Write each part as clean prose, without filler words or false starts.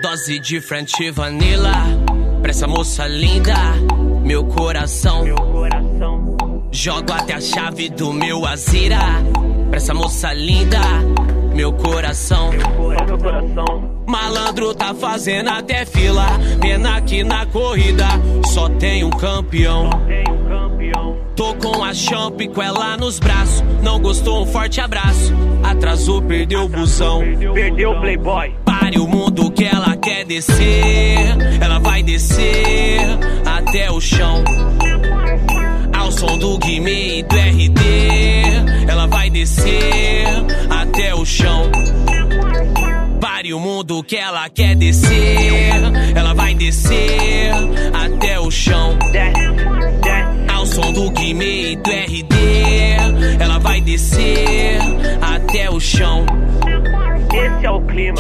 dose de French Vanilla pra essa moça linda, meu coração. Jogo até a chave do meu Azira pra essa moça linda, meu coração. Malandro tá fazendo até fila, pena que na corrida só tem um campeão. Tô com a champ com ela nos braços, não gostou, um forte abraço. Atrasou, perdeu o busão, perdeu o playboy. Pare o mundo que ela quer descer, ela vai descer até o chão. Ao som do Guimê e do RD, ela vai descer até o chão. Pare o mundo que ela quer descer, ela vai descer até o chão. Ao som do Guimê e do RD, ela vai descer até o chão. Esse é o clima.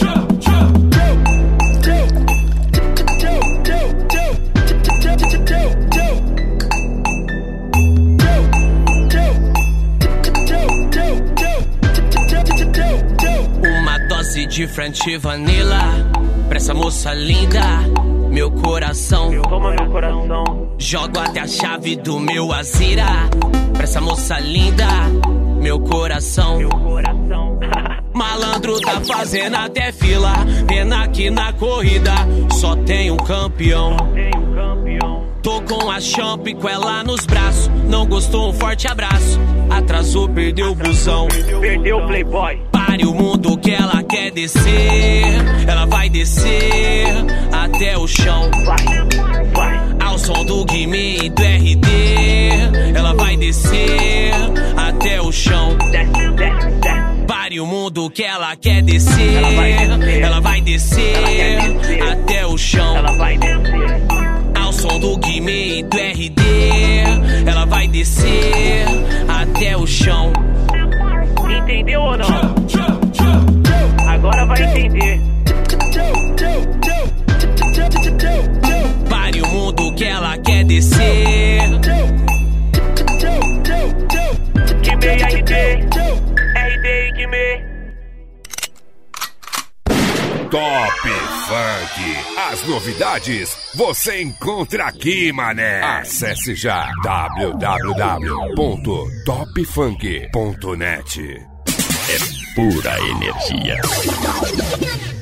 Uma dose de French Vanilla pra essa moça linda, meu coração. Toma meu coração. Jogo até a chave do meu Azira pra essa moça linda, meu coração. Malandro tá fazendo até fila, pena que na corrida só tem um campeão. Tô com a champ com ela nos braços, não gostou, um forte abraço. Atrasou, perdeu o busão, perdeu o playboy. Pare o mundo que ela quer descer, ela vai descer até o chão. Vai. Ao som do Guimê e do RD, ela vai descer até o chão. Desce. Pare o mundo que ela quer descer, ela vai descer até o chão. Ela vai descer. Ao som do Guimê e do RD, ela vai descer até o chão. Entendeu ou não? Agora vai entender. Pare o mundo que ela quer descer. Guimê e RD e Guimê. Top Funk. As novidades você encontra aqui, mané. Acesse já www.topfunk.net. É pura energia.